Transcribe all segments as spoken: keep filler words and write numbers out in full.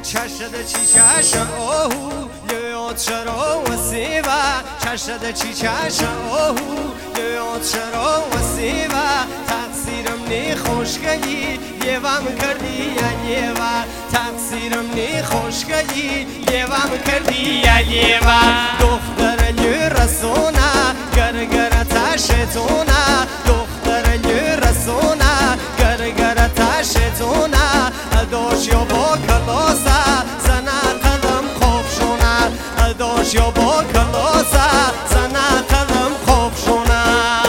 چشد چی چشم اوهو لیات چرا و سیوا چشد چی چشم اوهو لیات چرا و سیوا تقصیرم نی خوشگلی یه وام کردی یا یه وا تقصیرم نی خوشگلی یه وام کردی یا یه وا دختر لی رسونا گر گر تاشتونا دختر لی رسونا گر گر تاشتونا دوش یا با کلاسا زنا قدم خوب شونا دوش یا با کلاسا زنا قدم خوب شونا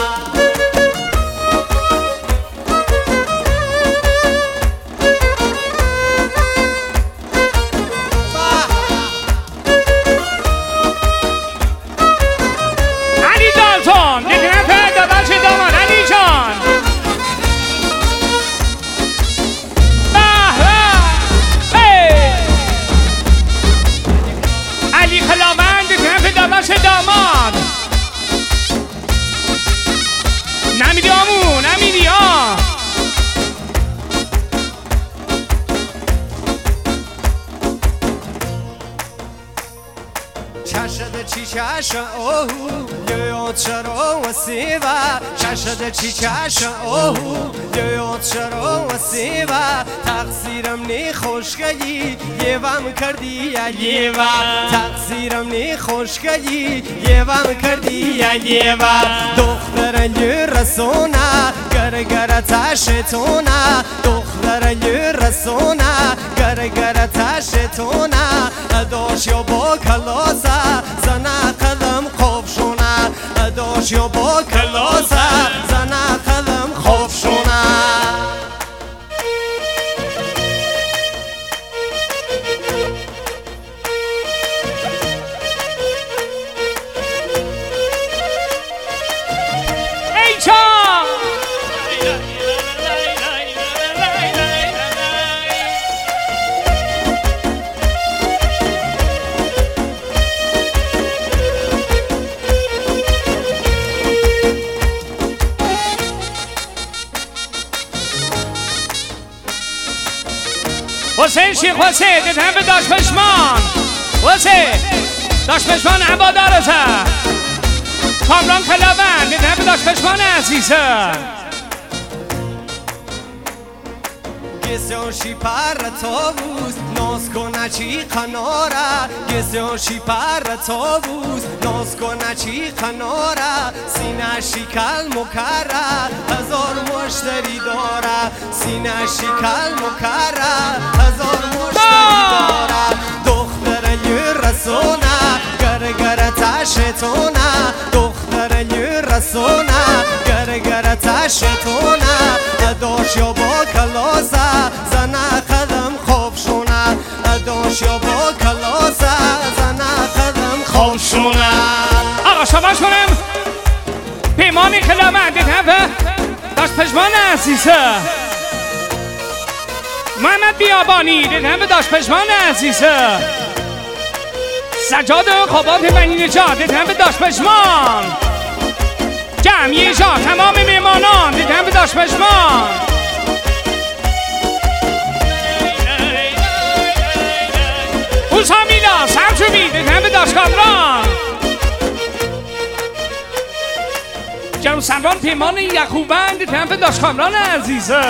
علی دالتون دیگه پیدا بچه دامان علی جان علی خلاوند طرف داداش داماد نمیدی آمو نمیدی آ چشد چی چشم اوهو لیات چرا و سیوا چشد چی چشم اوهو لیات چرا و سیوا تقصیرم نی خوشگلی یه وام کردی یا یه وا تقصیرم نی خوشگلی یه وام کردی یا یه وا دختر لی رسونا گر گر تاشتونا دختر لی رسونا گر گر تاشتونا دوش یا با کلاسا زنا قدم خوب شونا دوش یا با کلاسا زنا قدم خوب شونا ای چا حسین شیخ حسین دیدم به داشت پشمان حسین داشت پشمان عبادارته کامران کلاوند دیدم به داشت پشمان عزیزه گسیانشی پر تاووز ناز کنه چی قناره گسیانشی پر تاووز ناز کنه چی قناره سینه شکل مکره هزار مشتری داره سینه شکل مکره هزار مشتری داره دختر لی رسونا گر گر تاشتونا دختر لی رسونا گر گر تاشتونا دوش یا با کلاسا زنا قدم خوب شونا دوش یا با کلاسا زنا قدم خوب شونا آقا شباش کنم پیمانی خلاوند دیدم داشت پشمان عزیزه محمد بیابانی دیدم داشت پشمان عزیزه سجاد خوابات بنی نجات دیدم داشت پشمان جمعی جا تمام میمانان دیدم به داشت پشمان اوزا میلا سرچوبی دیدم به داشت کامران جنو سمران پیمان یخوبند دیدم به داشت کامران عزیزه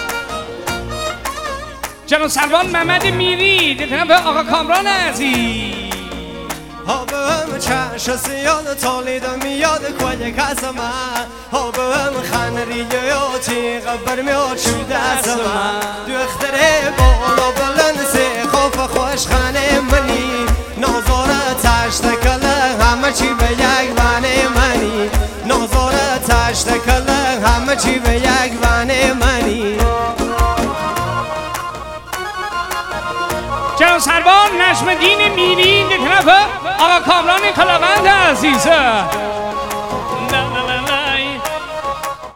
جنو سمران محمد میری دیدم به آقا کامران عزیز آبم چش سیاد تالیدم میاد کل کسما آبم خنریه یا تیغ برمیاد شده ازما دختره بالا بلند سی خوف خوش خانه منی نازاره تشت کله همه چی به یک وانه منی نازاره تشت کله همه چی به یک وانه منی جناب سروان نجم دین میری در طرف آقا کامران خلاوند عزیزه